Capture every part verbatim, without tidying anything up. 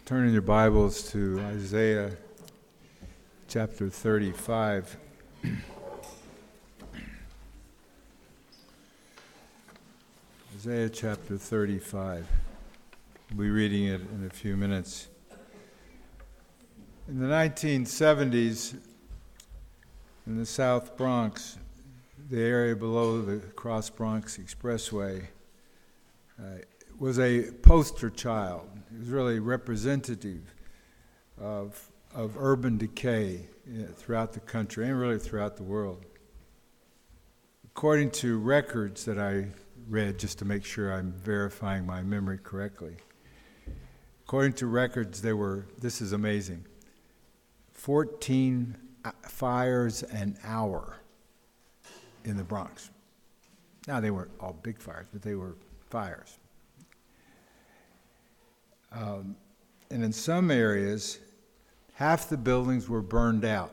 Turning your Bibles to Isaiah chapter thirty-five. Isaiah chapter thirty-five. We'll be reading it in a few minutes. In the nineteen seventies, in the South Bronx, the area below the Cross Bronx Expressway, uh, was a poster child. It was really representative of, of urban decay throughout the country and really throughout the world. According to records that I read, just to make sure I'm verifying my memory correctly, according to records, there were, this is amazing, fourteen fires an hour in the Bronx. Now, they weren't all big fires, but they were fires. Um, and in some areas, half the buildings were burned out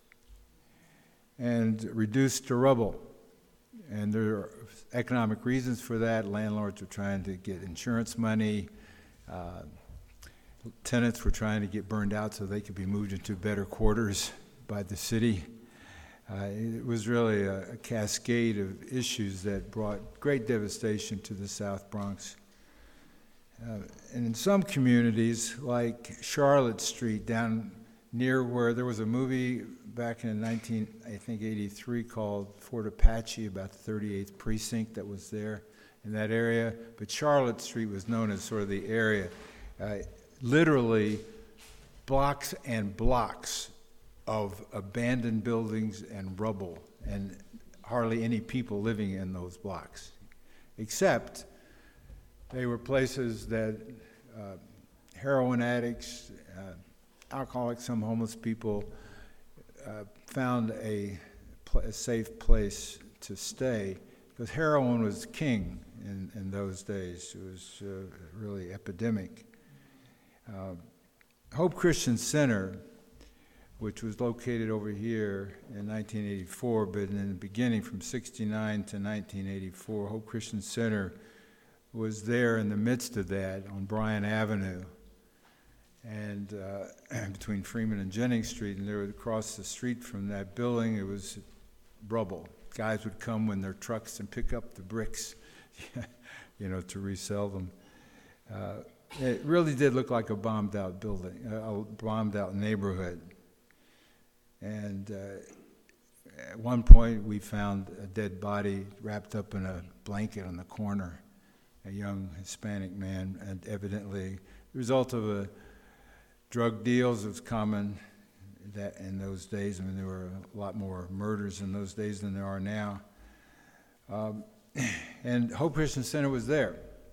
and reduced to rubble. And there are economic reasons for that. Landlords were trying to get insurance money. Uh, tenants were trying to get burned out so they could be moved into better quarters by the city. Uh, it was really a, a cascade of issues that brought great devastation to the South Bronx. Uh, and in some communities, like Charlotte Street, down near where there was a movie back in nineteen, I think eighty-three, called Fort Apache, about the thirty-eighth precinct that was there in that area. But Charlotte Street was known as sort of the area. Uh, literally, blocks and blocks of abandoned buildings and rubble, and hardly any people living in those blocks, except they were places that uh, heroin addicts, uh, alcoholics, some homeless people uh, found a, pl- a safe place to stay, because heroin was king in, in those days. It was uh, really epidemic. Uh, Hope Christian Center, which was located over here in nineteen eighty-four, but in the beginning from sixty-nine to nineteen eighty-four, Hope Christian Center was there in the midst of that on Bryan Avenue and uh, between Freeman and Jennings Street, and there across the street from that building, it was rubble. Guys would come with their trucks and pick up the bricks, you know, to resell them. Uh, it really did look like a bombed-out building, a bombed-out neighborhood. And uh, at one point, we found a dead body wrapped up in a blanket on the corner. A young Hispanic man, and evidently the result of a drug deals. It was common that in those days. I mean, there were a lot more murders in those days than there are now. Um, and Hope Christian Center was there.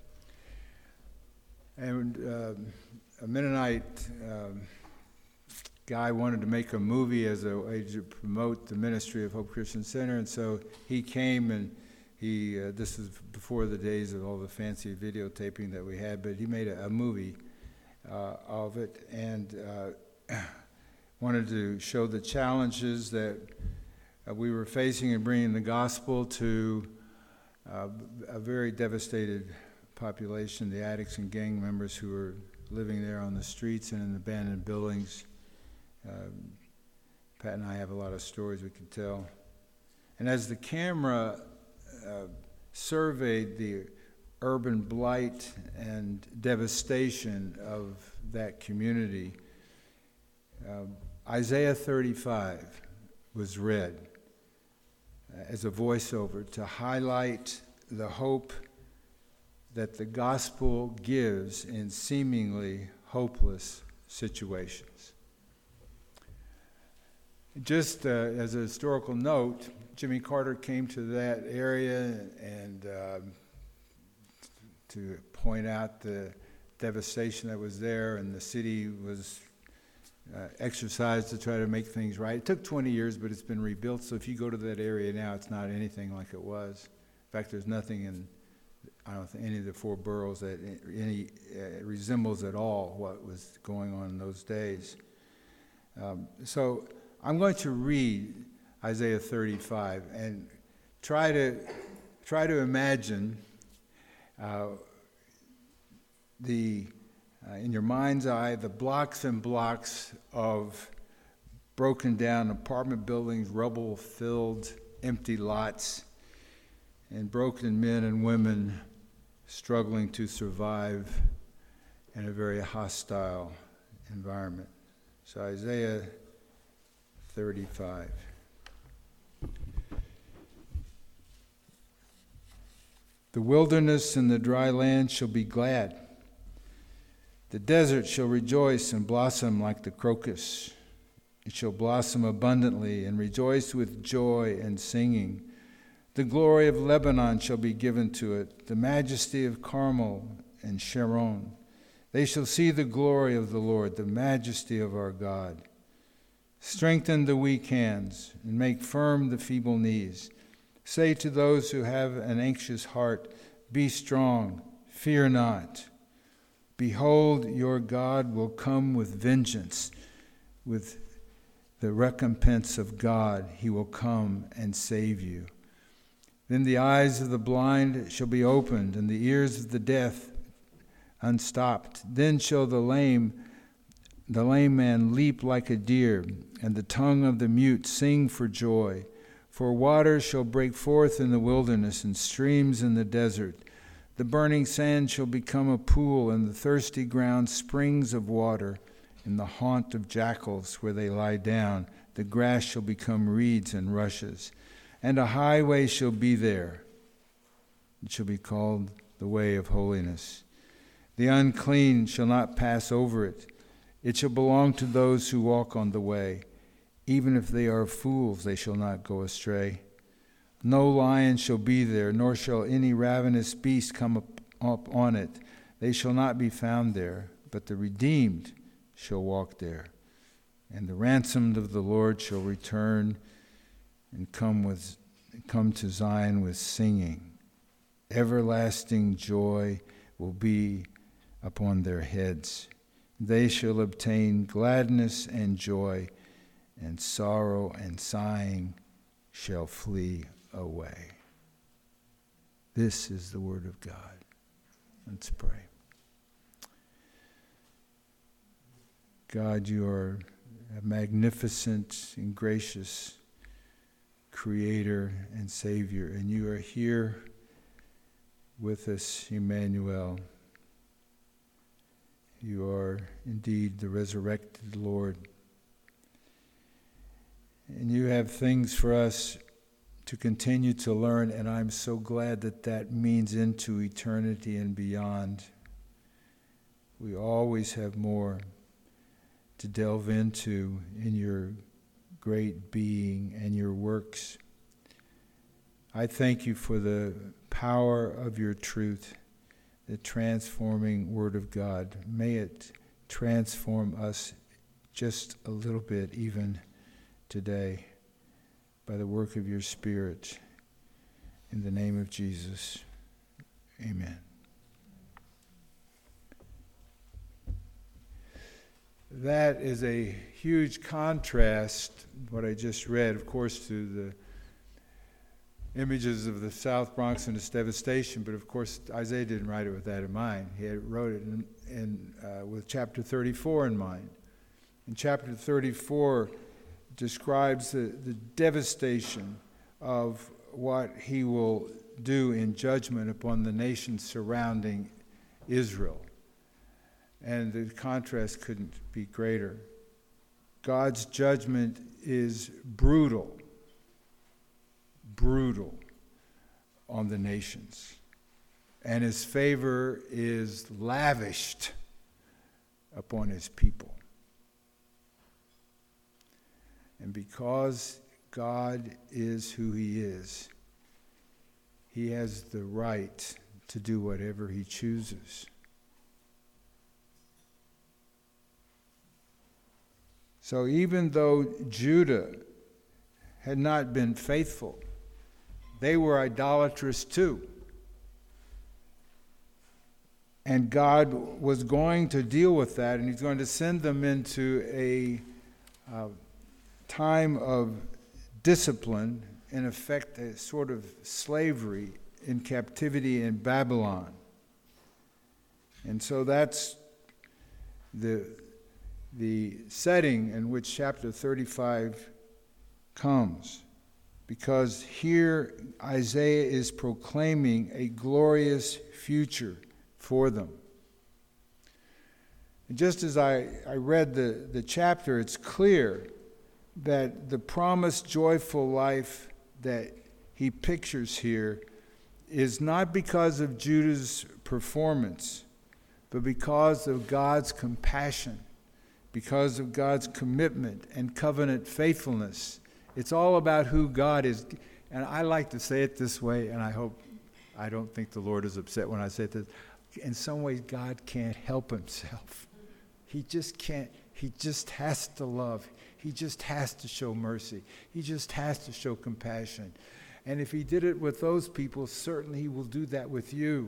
And uh, a Mennonite um, guy wanted to make a movie as a way to promote the ministry of Hope Christian Center, and so he came and He, uh, this is before the days of all the fancy videotaping that we had, but he made a, a movie uh, of it and uh, wanted to show the challenges that uh, we were facing in bringing the gospel to uh, a very devastated population, the addicts and gang members who were living there on the streets and in abandoned buildings. Uh, Pat and I have a lot of stories we could tell. And as the camera Uh, surveyed the urban blight and devastation of that community, uh, Isaiah thirty-five was read uh, as a voiceover to highlight the hope that the gospel gives in seemingly hopeless situations. Just uh, as a historical note, Jimmy Carter came to that area and um, to point out the devastation that was there, and the city was uh, exercised to try to make things right. It took twenty years, but it's been rebuilt, so if you go to that area now, it's not anything like it was. In fact, there's nothing in, I don't think, any of the four boroughs that any uh, resembles at all what was going on in those days. Um, so I'm going to read Isaiah thirty-five and try to try to imagine uh, the uh, in your mind's eye the blocks and blocks of broken down apartment buildings, rubble-filled empty lots, and broken men and women struggling to survive in a very hostile environment. So Isaiah thirty-five. The wilderness and the dry land shall be glad. The desert shall rejoice and blossom like the crocus. It shall blossom abundantly and rejoice with joy and singing. The glory of Lebanon shall be given to it, the majesty of Carmel and Sharon. They shall see the glory of the Lord, the majesty of our God. Strengthen the weak hands and make firm the feeble knees. Say to those who have an anxious heart, be strong, fear not. Behold, your God will come with vengeance. With the recompense of God, he will come and save you. Then the eyes of the blind shall be opened, and the ears of the deaf unstopped. Then shall the lame, the lame man leap like a deer, and the tongue of the mute sing for joy. For waters shall break forth in the wilderness, and streams in the desert. The burning sand shall become a pool, and the thirsty ground springs of water. In the haunt of jackals where they lie down, the grass shall become reeds and rushes. And a highway shall be there. It shall be called the way of holiness. The unclean shall not pass over it. It shall belong to those who walk on the way. Even if they are fools, they shall not go astray. No lion shall be there, nor shall any ravenous beast come up, up on it. They shall not be found there, but the redeemed shall walk there. And the ransomed of the Lord shall return and come with come to Zion with singing. Everlasting joy will be upon their heads. They shall obtain gladness and joy, and sorrow and sighing shall flee away. This is the word of God. Let's pray. God, you are a magnificent and gracious Creator and Savior, and you are here with us, Emmanuel. You are indeed the resurrected Lord. And you have things for us to continue to learn, and I'm so glad that that means into eternity and beyond. We always have more to delve into in your great being and your works. I thank you for the power of your truth, the transforming Word of God. May it transform us just a little bit even today by the work of your Spirit. In the name of Jesus, amen. That is a huge contrast, what I just read, of course, to the images of the South Bronx and its devastation, but of course Isaiah didn't write it with that in mind. He had wrote it in, in, uh, with chapter thirty-four in mind. And chapter thirty-four describes the, the devastation of what he will do in judgment upon the nations surrounding Israel. And the contrast couldn't be greater. God's judgment is brutal, brutal on the nations. And his favor is lavished upon his people. And because God is who he is, he has the right to do whatever he chooses. So even though Judah had not been faithful, they were idolatrous too. And God was going to deal with that, and he's going to send them into a uh, time of discipline, in effect a sort of slavery in captivity in Babylon. And so that's the, the setting in which chapter thirty-five comes, because here Isaiah is proclaiming a glorious future for them. And just as I, I read the, the chapter, it's clear that the promised joyful life that he pictures here is not because of Judah's performance, but because of God's compassion, because of God's commitment and covenant faithfulness. It's all about who God is. And I like to say it this way, and I hope, I don't think the Lord is upset when I say this. In some ways, God can't help himself. He just can't. He just has to love. He just has to show mercy. He just has to show compassion. And if he did it with those people, certainly he will do that with you.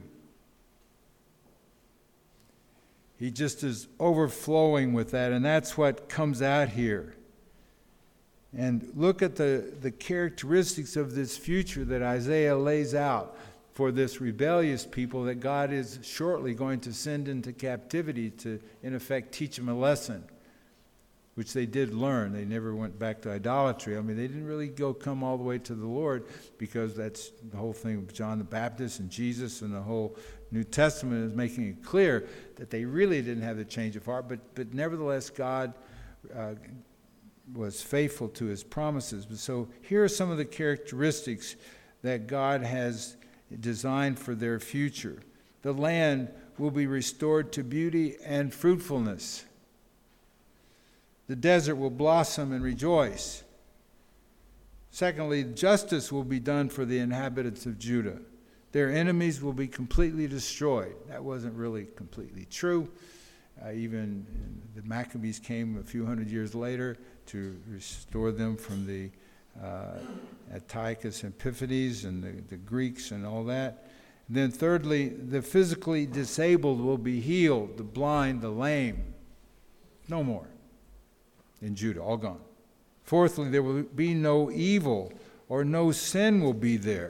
He just is overflowing with that, and that's what comes out here. And look at the, the characteristics of this future that Isaiah lays out for this rebellious people that God is shortly going to send into captivity to, in effect, teach them a lesson, which they did learn. They never went back to idolatry. I mean, they didn't really go come all the way to the Lord, because that's the whole thing of John the Baptist and Jesus, and the whole New Testament is making it clear that they really didn't have the change of heart. But, but nevertheless, God uh, was faithful to his promises. But so here are some of the characteristics that God has designed for their future. The land will be restored to beauty and fruitfulness. The desert will blossom and rejoice. Secondly, justice will be done for the inhabitants of Judah. Their enemies will be completely destroyed. That wasn't really completely true. Uh, even the Maccabees came a few hundred years later to restore them from the uh, Antiochus Epiphanes and the, the Greeks and all that. And then thirdly, the physically disabled will be healed, the blind, the lame. No more in Judah, all gone. Fourthly, there will be no evil or no sin will be there.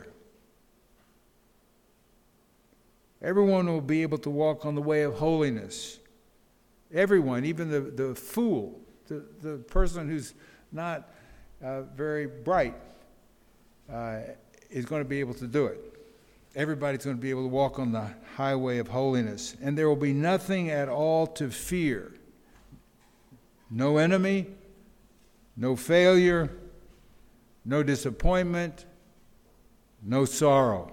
Everyone will be able to walk on the way of holiness. Everyone, even the, the fool, the, the person who's not uh, very bright, uh, is going to be able to do it. Everybody's going to be able to walk on the highway of holiness. And there will be nothing at all to fear. No enemy, no failure, no disappointment, no sorrow.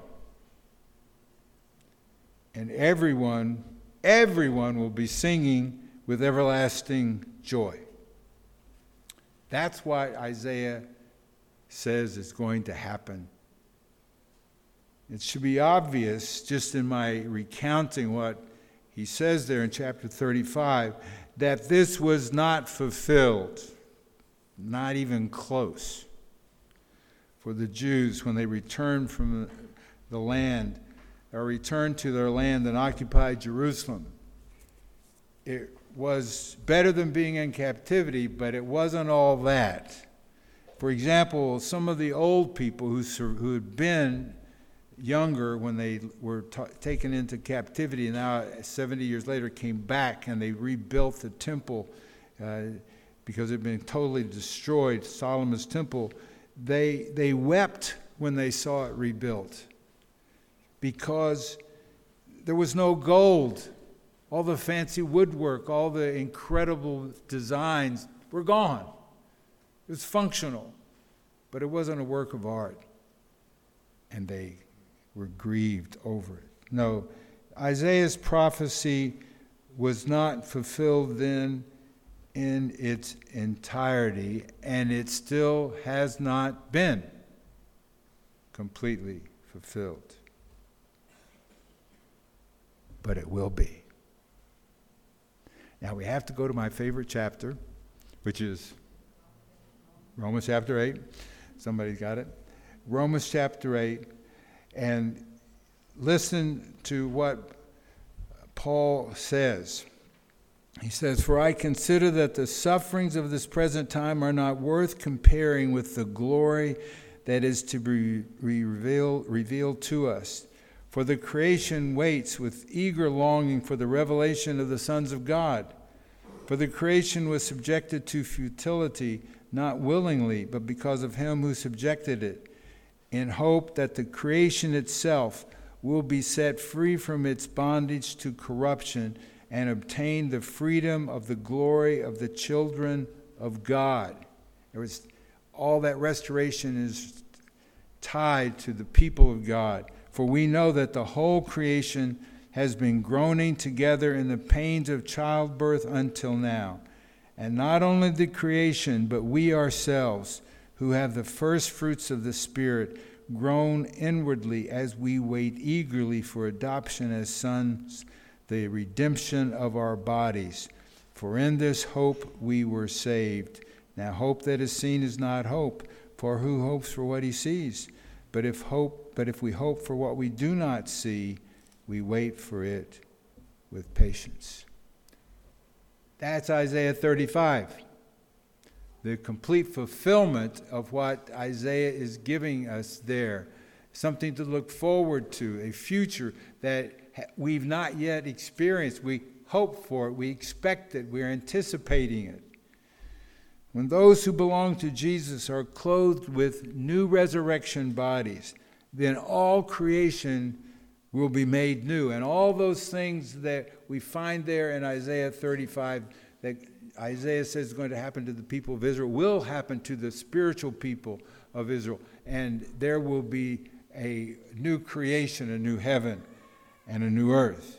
And everyone, everyone will be singing with everlasting joy. That's what Isaiah says is going to happen. It should be obvious, just in my recounting what he says there in chapter thirty-five, that this was not fulfilled, not even close, for the Jews when they returned from the land, or returned to their land and occupied Jerusalem. It was better than being in captivity, but it wasn't all that. For example, some of the old people who, who had been younger when they were t- taken into captivity, and now seventy years later came back and they rebuilt the temple uh, because it had been totally destroyed, Solomon's temple. They, they wept when they saw it rebuilt because there was no gold. All the fancy woodwork, all the incredible designs were gone. It was functional, but it wasn't a work of art. And they were grieved over it. No, Isaiah's prophecy was not fulfilled then in its entirety, and it still has not been completely fulfilled. But it will be. Now we have to go to my favorite chapter, which is Romans chapter eight. Somebody's got it? Romans chapter eight. And listen to what Paul says. He says, "For I consider that the sufferings of this present time are not worth comparing with the glory that is to be revealed, revealed to us. For the creation waits with eager longing for the revelation of the sons of God. For the creation was subjected to futility, not willingly, but because of him who subjected it, in hope that the creation itself will be set free from its bondage to corruption and obtain the freedom of the glory of the children of God. There was, all that restoration is tied to the people of God. For we know that the whole creation has been groaning together in the pains of childbirth until now. And not only the creation, but we ourselves, who have the first fruits of the Spirit, groan inwardly as we wait eagerly for adoption as sons, the redemption of our bodies. For in this hope we were saved. Now hope that is seen is not hope, for who hopes for what he sees? But if hope, but if we hope for what we do not see, we wait for it with patience. That's Isaiah thirty-five. The complete fulfillment of what Isaiah is giving us there. Something to look forward to, a future that we've not yet experienced. We hope for it, we expect it, we're anticipating it. When those who belong to Jesus are clothed with new resurrection bodies, then all creation will be made new. And all those things that we find there in Isaiah thirty-five that Isaiah says is going to happen to the people of Israel will happen to the spiritual people of Israel. And there will be a new creation, a new heaven, and a new earth.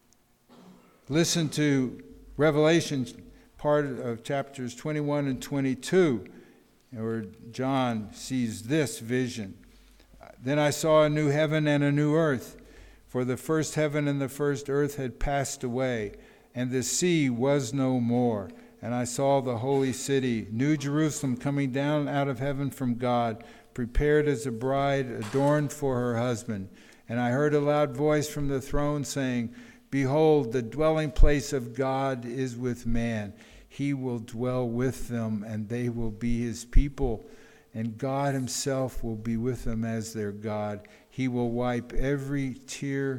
Listen to Revelation, part of chapters twenty-one and twenty-two, where John sees this vision. Then I saw a new heaven and a new earth, for the first heaven and the first earth had passed away, and the sea was no more. And I saw the holy city, New Jerusalem, coming down out of heaven from God, prepared as a bride adorned for her husband. And I heard a loud voice from the throne saying, Behold, the dwelling place of God is with man. He will dwell with them, and they will be his people. And God himself will be with them as their God. He will wipe every tear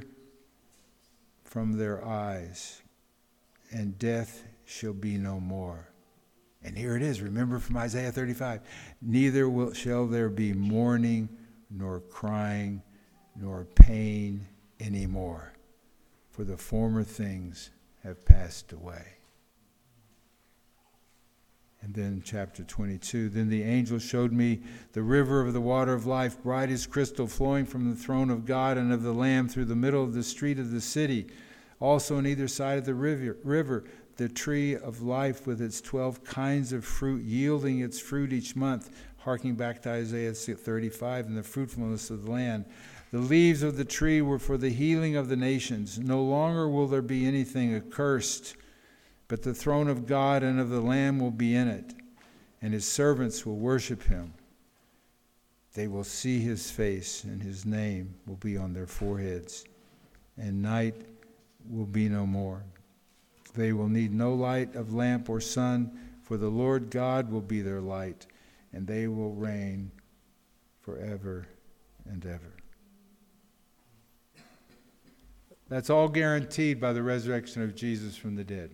from their eyes, and death shall be no more. And here it is, remember from Isaiah thirty-five. Neither will, shall there be mourning, nor crying, nor pain anymore, for the former things have passed away. And then chapter twenty-two, then the angel showed me the river of the water of life, bright as crystal, flowing from the throne of God and of the Lamb through the middle of the street of the city. Also on either side of the river, river the tree of life with its twelve kinds of fruit, yielding its fruit each month, harking back to Isaiah thirty-five, and the fruitfulness of the land. The leaves of the tree were for the healing of the nations. No longer will there be anything accursed, but the throne of God and of the Lamb will be in it, and his servants will worship him. They will see his face, and his name will be on their foreheads, and night will be no more. They will need no light of lamp or sun, for the Lord God will be their light, and they will reign forever and ever. That's all guaranteed by the resurrection of Jesus from the dead.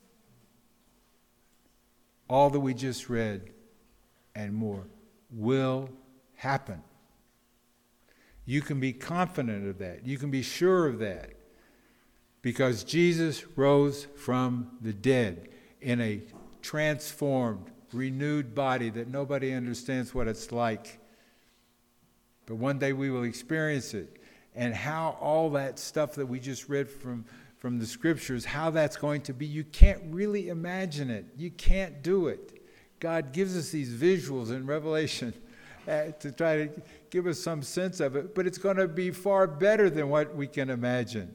All that we just read and more will happen. You can be confident of that. You can be sure of that. Because Jesus rose from the dead in a transformed, renewed body that nobody understands what it's like. But one day we will experience it. And how all that stuff that we just read from, from the scriptures, how that's going to be, you can't really imagine it. You can't do it. God gives us these visuals in Revelation uh, to try to give us some sense of it. But it's going to be far better than what we can imagine.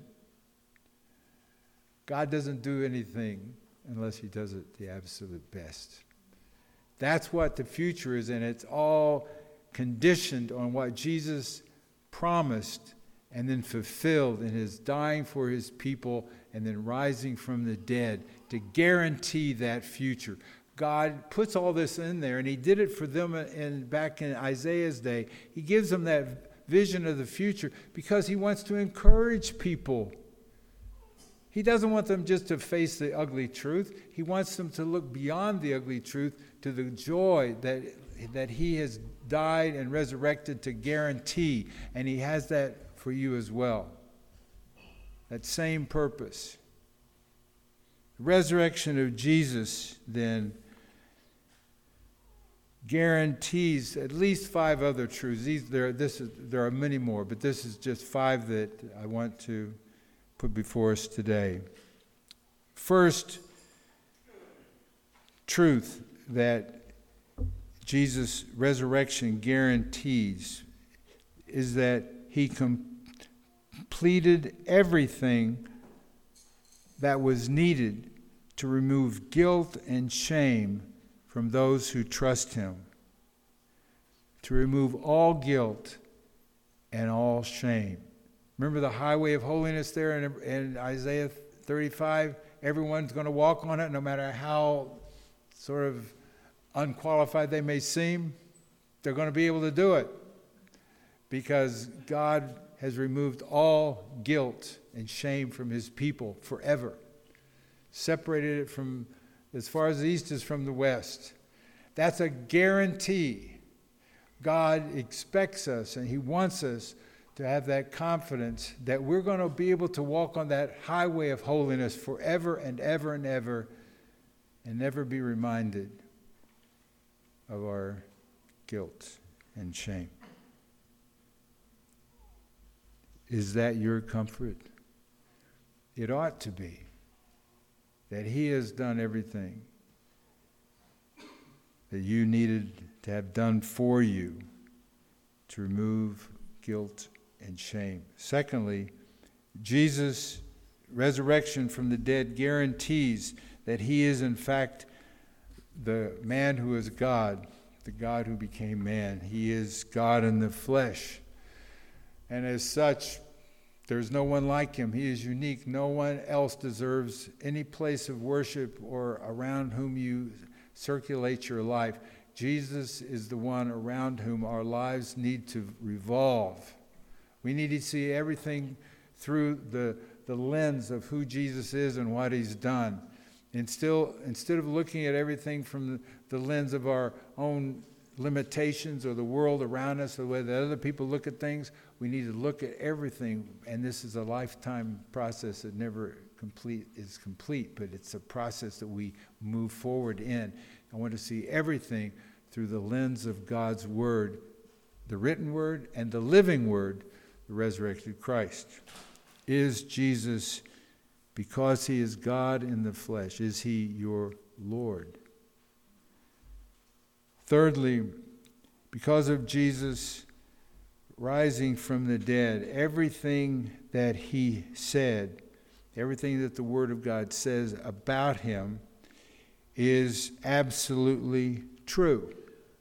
God doesn't do anything unless he does it the absolute best. That's what the future is, and it's all conditioned on what Jesus promised and then fulfilled in his dying for his people and then rising from the dead to guarantee that future. God puts all this in there, and he did it for them in, back in Isaiah's day. He gives them that vision of the future because he wants to encourage people He doesn't want them just to face the ugly truth. He wants them to look beyond the ugly truth to the joy that, that he has died and resurrected to guarantee. And he has that for you as well. That same purpose. The resurrection of Jesus, then, guarantees at least five other truths. These, there, this is, there are many more, but this is just five that I want to put before us today. First truth that Jesus' resurrection guarantees is that he completed everything that was needed to remove guilt and shame from those who trust him, to remove all guilt and all shame. Remember the highway of holiness there in, in Isaiah thirty-five? Everyone's going to walk on it, no matter how sort of unqualified they may seem. They're going to be able to do it because God has removed all guilt and shame from his people forever, separated it from as far as the east is from the west. That's a guarantee. God expects us and he wants us to have that confidence that we're going to be able to walk on that highway of holiness forever and ever and ever and never be reminded of our guilt and shame. Is that your comfort? It ought to be. That he has done everything that you needed to have done for you to remove guilt and shame. Secondly, Jesus' resurrection from the dead guarantees that he is in fact the man who is God, the God who became man. He is God in the flesh. And as such, there's no one like him. He is unique. No one else deserves any place of worship or around whom you circulate your life. Jesus is the one around whom our lives need to revolve. We need to see everything through the, the lens of who Jesus is and what he's done. And still, instead of looking at everything from the, the lens of our own limitations or the world around us, or the way that other people look at things, we need to look at everything, and this is a lifetime process that never complete is complete, but it's a process that we move forward in. I want to see everything through the lens of God's Word, the written Word and the living Word, the resurrected Christ. Is Jesus, because he is God in the flesh, is he your Lord? Thirdly, because of Jesus rising from the dead, everything that he said, everything that the Word of God says about him is absolutely true.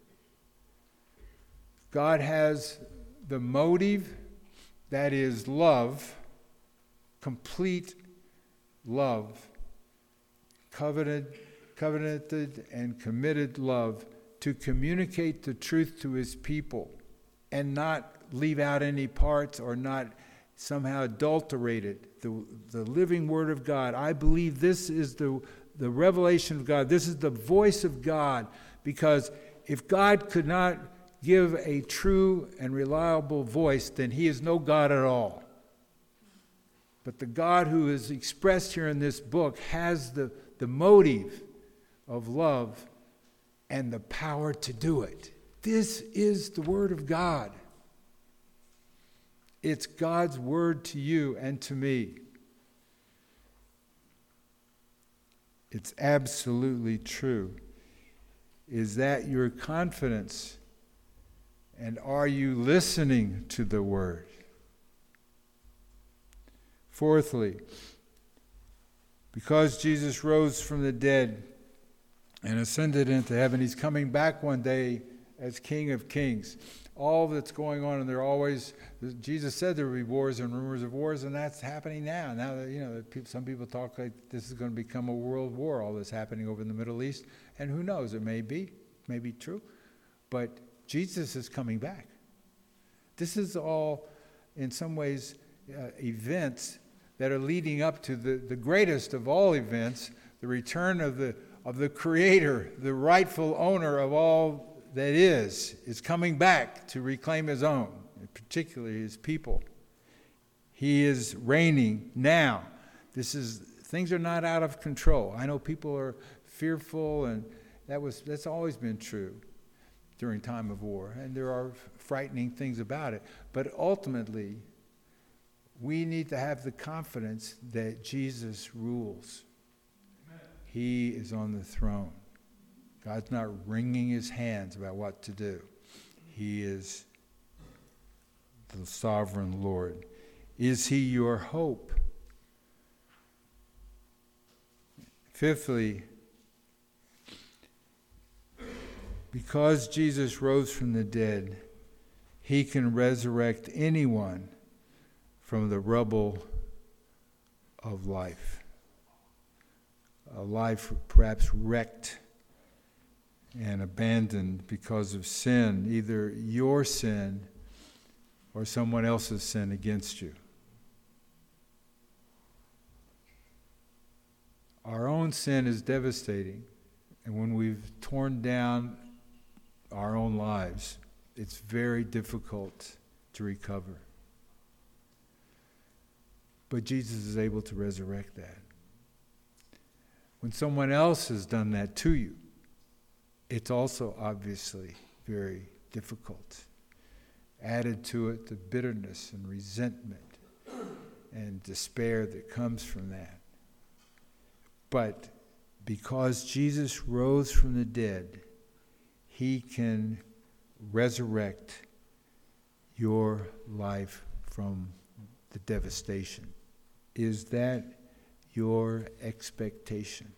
God has the motive that is love, complete love, covenanted, covenanted and committed love, to communicate the truth to his people and not leave out any parts or not somehow adulterate it. The, the living Word of God. I believe this is the, the revelation of God. This is the voice of God, because if God could not give a true and reliable voice, then he is no God at all. But the God who is expressed here in this book has the, the motive of love and the power to do it. This is the Word of God. It's God's Word to you and to me. It's absolutely true. Is that your confidence? And are you listening to the Word? Fourthly, because Jesus rose from the dead and ascended into heaven, he's coming back one day as King of Kings. All that's going on, and there always, Jesus said there would be wars and rumors of wars, and that's happening now. Now, that, you know, some people talk like this is going to become a world war, all this happening over in the Middle East, and who knows, it may be, it may be true, but Jesus is coming back. This is all, in some ways, uh, events that are leading up to the, the greatest of all events, the return of the of the Creator, the rightful owner of all that is, is coming back to reclaim his own, particularly his people. He is reigning now. This is things are not out of control. I know people are fearful, and that was that's always been true during time of war, and there are frightening things about it. But ultimately, we need to have the confidence that Jesus rules. Amen. He is on the throne. God's not wringing his hands about what to do. He is the sovereign Lord. Is he your hope? Fifthly, because Jesus rose from the dead, he can resurrect anyone from the rubble of life. A life perhaps wrecked and abandoned because of sin, either your sin or someone else's sin against you. Our own sin is devastating, and when we've torn down our own lives, it's very difficult to recover. But Jesus is able to resurrect that. When someone else has done that to you, it's also obviously very difficult. Added to it the bitterness and resentment and despair that comes from that. But because Jesus rose from the dead, he can resurrect your life from the devastation. Is that your expectation?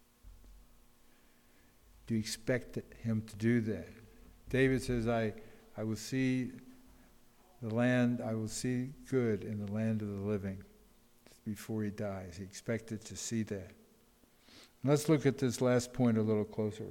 Do you expect him to do that? David says, I, I will see the land, I will see good in the land of the living before he dies. He expected to see that. Let's look at this last point a little closer.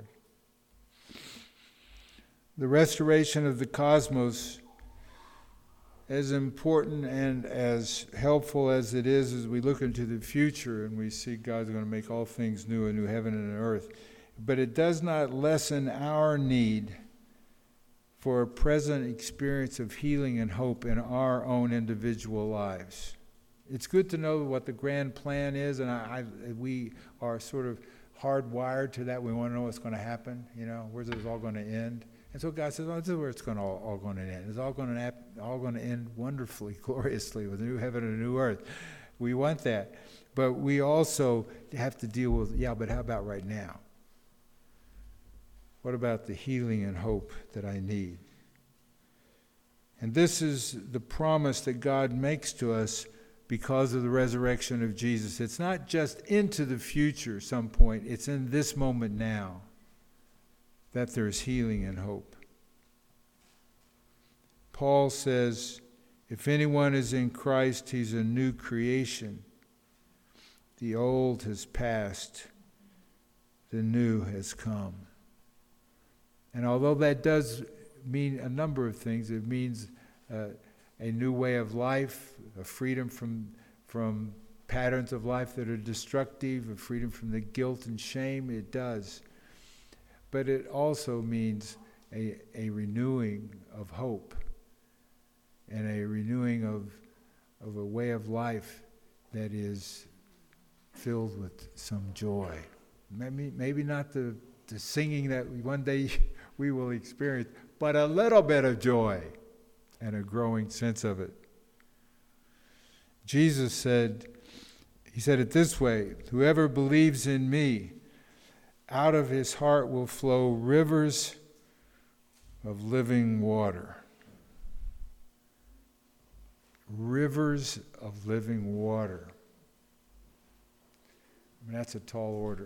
The restoration of the cosmos, as important and as helpful as it is as we look into the future and we see God's going to make all things new, a new heaven and an earth, but it does not lessen our need for a present experience of healing and hope in our own individual lives. It's good to know what the grand plan is, and I, I, we are sort of hardwired to that. We want to know what's going to happen. You know, where's this all going to end? And so God says, "Oh, this is where it's going to all, all going to end. It's all going to ap- all going to end wonderfully, gloriously, with a new heaven and a new earth." We want that, but we also have to deal with, yeah. But how about right now? What about the healing and hope that I need? And this is the promise that God makes to us because of the resurrection of Jesus. It's not just into the future some point. It's in this moment now that there's healing and hope. Paul says, if anyone is in Christ, he's a new creation. The old has passed. The new has come. And although that does mean a number of things, it means uh, a new way of life, a freedom from from patterns of life that are destructive, a freedom from the guilt and shame, it does. But it also means a, a renewing of hope and a renewing of, of a way of life that is filled with some joy. Maybe, maybe not the, the singing that one day we will experience, but a little bit of joy and a growing sense of it. Jesus said, he said it this way, whoever believes in me, out of his heart will flow rivers of living water. Rivers of living water. I mean, that's a tall order.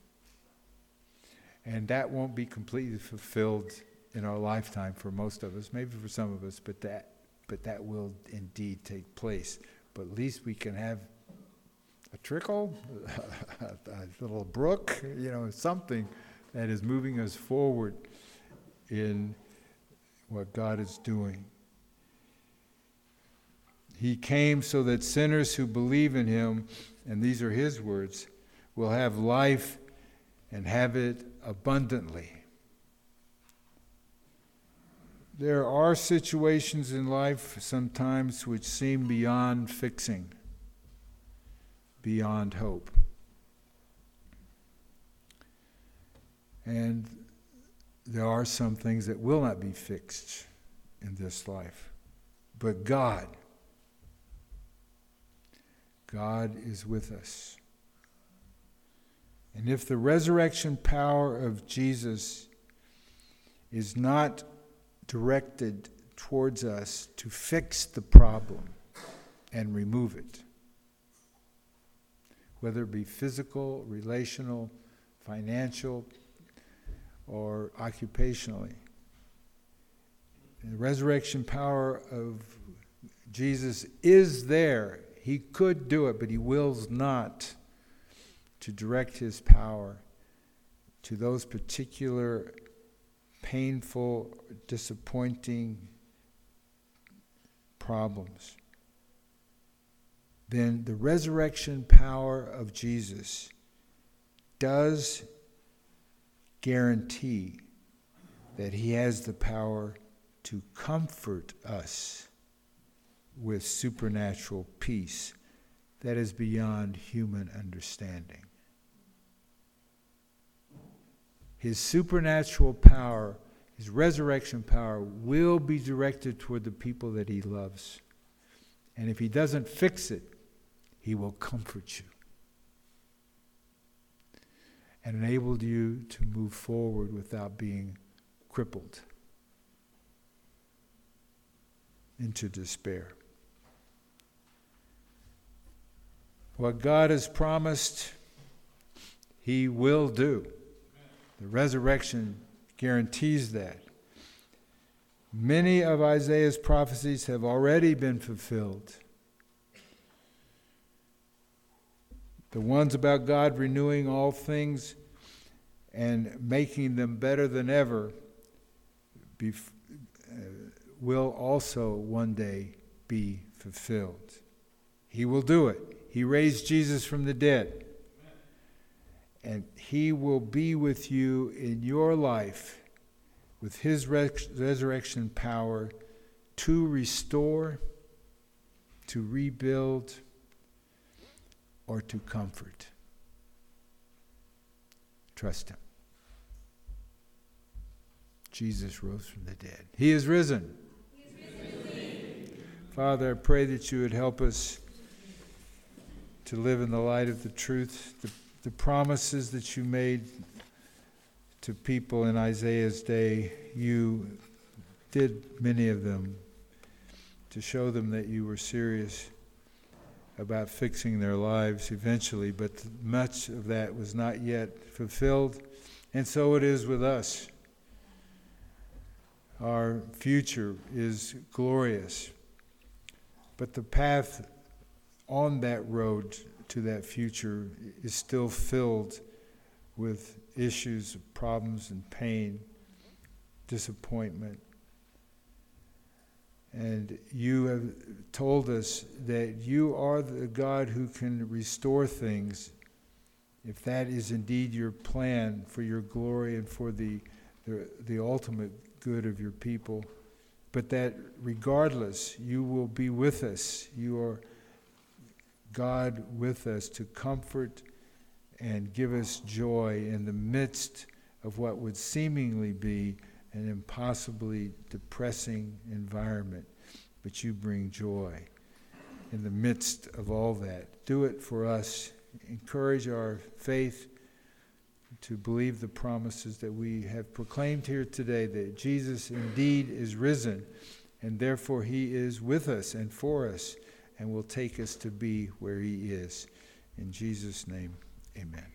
And that won't be completely fulfilled in our lifetime for most of us, maybe for some of us, but that but that will indeed take place. But at least we can have a trickle, a little brook, you know, something that is moving us forward in what God is doing. He came so that sinners who believe in him, and these are his words, will have life and have it abundantly. There are situations in life sometimes which seem beyond fixing, beyond hope. And there are some things that will not be fixed in this life. But God, God is with us. And if the resurrection power of Jesus is not directed towards us to fix the problem and remove it, whether it be physical, relational, financial, or occupationally, the resurrection power of Jesus is there. He could do it, but he wills not to direct his power to those particular painful, disappointing problems. Then the resurrection power of Jesus does guarantee that he has the power to comfort us with supernatural peace that is beyond human understanding. His supernatural power, his resurrection power, will be directed toward the people that he loves. And if he doesn't fix it, he will comfort you and enable you to move forward without being crippled into despair. What God has promised, he will do. The resurrection guarantees that. Many of Isaiah's prophecies have already been fulfilled. The ones about God renewing all things and making them better than ever bef- uh, will also one day be fulfilled. He will do it. He raised Jesus from the dead. And he will be with you in your life with his res- resurrection power to restore, to rebuild, or to comfort. Trust him. Jesus rose from the dead. He is risen. He is risen. Father, I pray that you would help us to live in the light of the truth, the The promises that you made to people in Isaiah's day. You did many of them to show them that you were serious about fixing their lives eventually, but much of that was not yet fulfilled, and so it is with us. Our future is glorious, but the path on that road to that future is still filled with issues, problems, and pain, disappointment. And you have told us that you are the God who can restore things, if that is indeed your plan for your glory and for the, the, the ultimate good of your people. But that regardless, you will be with us. You are God with us to comfort and give us joy in the midst of what would seemingly be an impossibly depressing environment. But you bring joy in the midst of all that. Do it for us. Encourage our faith to believe the promises that we have proclaimed here today, that Jesus indeed is risen, and therefore he is with us and for us, and will take us to be where he is. In Jesus' name, amen.